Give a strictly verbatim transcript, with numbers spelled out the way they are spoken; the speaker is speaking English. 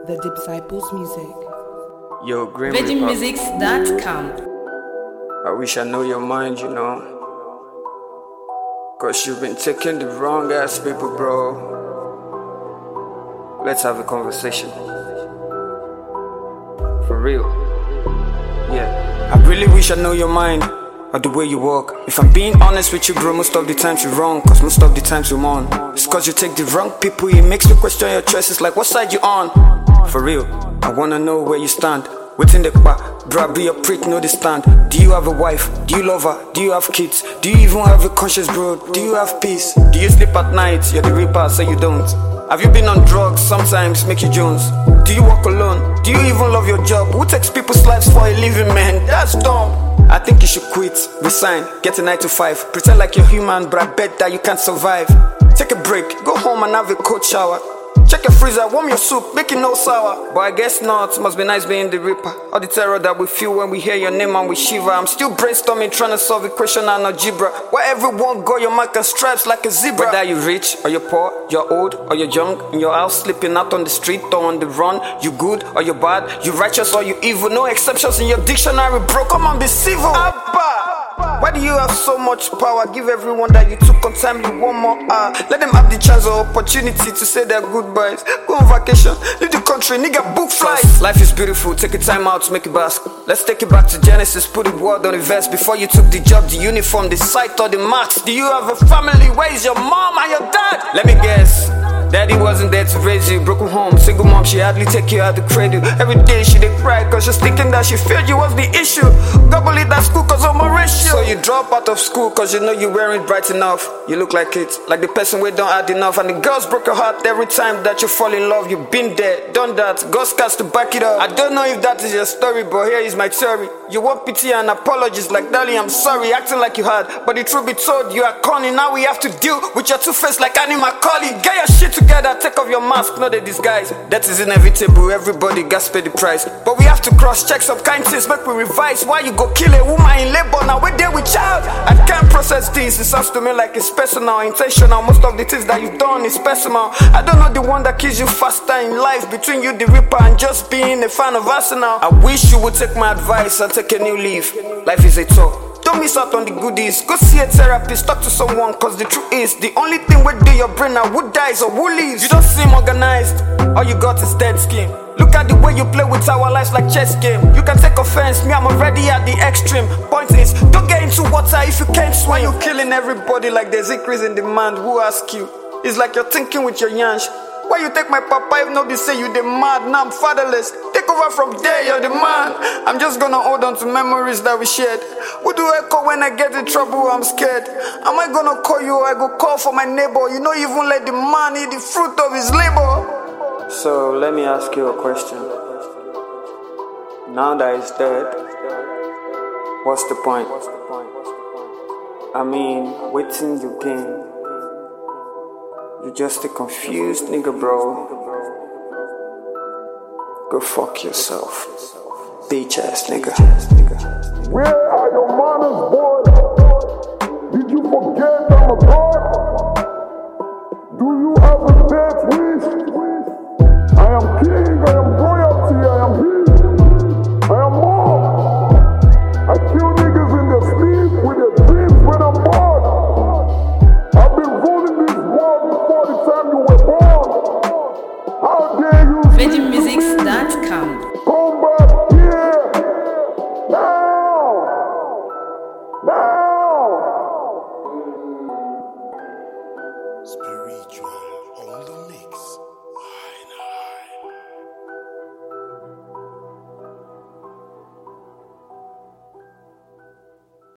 The Disciples Music. Yo, Grim Virgin Reaper. Musics dot com. I wish I know your mind, you know. Cause you've been taking the wrong ass people, bro. Let's have a conversation. For real. Yeah. I really wish I know your mind, or the way you walk. If I'm being honest with you, bro, most of the times you're wrong. Cause most of the times you're on. It's cause you take the wrong people. It makes me question your choices, like what side you on. For real, I wanna know where you stand. Within the bar, bro, be a prick, know the stand. Do you have a wife? Do you love her? Do you have kids? Do you even have a conscience, bro? Do you have peace? Do you sleep at night? You're the reaper, so you don't. Have you been on drugs? Sometimes make you Jones. Do you walk alone? Do you even love your job? Who takes people's lives for a living, man? That's dumb. I think you should quit, resign, get a nine to five. Pretend like you're human, but I bet that you can't survive. Take a break, go home and have a cold shower. Check your freezer, warm your soup, make it no sour. But I guess not, must be nice being the reaper. All the terror that we feel when we hear your name and we shiver. I'm still brainstorming, trying to solve equation and algebra. Where everyone got your mark and stripes like a zebra. Whether you're rich or you're poor, you're old or you're young, in your house sleeping out on the street or on the run. You good or you bad, you righteous or you evil. No exceptions in your dictionary, bro, come and be civil. Abba! Why do you have so much power? Give everyone that you took untimely one more hour. Let them have the chance or opportunity to say their goodbyes. Go on vacation, leave the country, nigga, book flights. Life is beautiful, take a time out to make it bask. Let's take it back to Genesis, put the word on the verse. Before you took the job, the uniform, the sight or the marks. Do you have a family? Where is your mom and your dad? Let me guess, daddy wasn't there to raise you. Broken home, single mom, she hardly take you out the cradle. Every day she did cry cause she's thinking that she failed you was the issue. Gobble it at school cause of my ratio. So you drop out of school cause you know you weren't bright enough. You look like it, like the person we don't add enough. And the girls broke your heart every time that you fall in love. You've been there, done that, God's cast to back it up. I don't know if that is your story, but here is my theory. You want pity and apologies like darling, I'm sorry, acting like you had. But the truth be told, you are corny. Now we have to deal with your two-face like Annie Macaulay. Get your shit together, take off your mask, not the disguise. That is inevitable, everybody got to pay the price. But we have to cross-check some kind things, make we revise. Why you go kill a woman in labor, now we're there with child? I can't process things, it sounds to me like it's personal, intentional. Most of the things that you've done is personal. I don't know the one that kills you faster in life, between you the reaper and just being a fan of Arsenal. I wish you would take my advice and take a new leave. Life is a tour, don't miss out on the goodies. Go see a therapist, talk to someone. Cause the truth is, the only thing we do your brain now, who dies or who leaves. You don't seem organized, all you got is dead skin. Look at the way you play with our lives like chess game. You can take offense, me I'm already at the extreme. Point is, don't get into water if you can't swim. You're killing everybody like there's increase in demand. Who ask you? It's like you're thinking with your yansh. Why you take my papa if nobody say you the mad? Now I'm fatherless. Take over from there, you're the man. I'm just gonna hold on to memories that we shared. Who do I call when I get in trouble? I'm scared. Am I gonna call you or I go call for my neighbor? You know, even let the man eat the fruit of his labor. So let me ask you a question. Now that he's dead, what's the point? I mean, waiting you gain. You just a confused nigga, bro. Go fuck yourself, bitch ass nigga. Where are your manners, boy? Did you forget I'm a god? Do you have a death wish? I am king, I am royalty, I am he, I am more. I kill niggas in their sleep with their dreams when I'm bored. I've been ruling this world before the time you were born. How dare you Virgin Musics dot com. come back here now, now.